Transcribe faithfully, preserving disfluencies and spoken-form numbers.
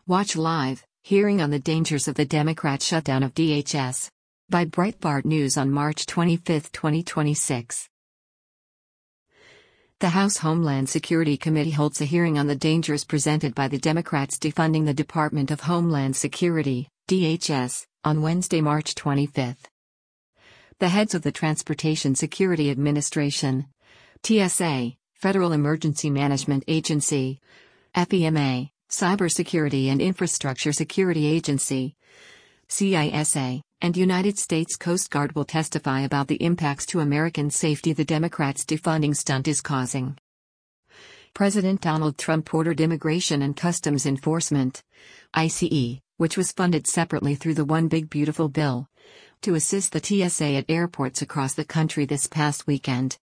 Watch live, hearing on the dangers of the Democrat shutdown of D H S. By Breitbart News on March twenty-fifth, twenty twenty-six. The House Homeland Security Committee holds a hearing on the dangers presented by the Democrats defunding the Department of Homeland Security, D H S, on Wednesday, March twenty-fifth. The heads of the Transportation Security Administration, T S A, Federal Emergency Management Agency, F E M A, Cybersecurity and Infrastructure Security Agency, C I S A, and United States Coast Guard will testify about the impacts to American safety the Democrats' defunding stunt is causing. President Donald Trump ordered Immigration and Customs Enforcement, I C E, which was funded separately through the One Big Beautiful Bill, to assist the T S A at airports across the country this past weekend.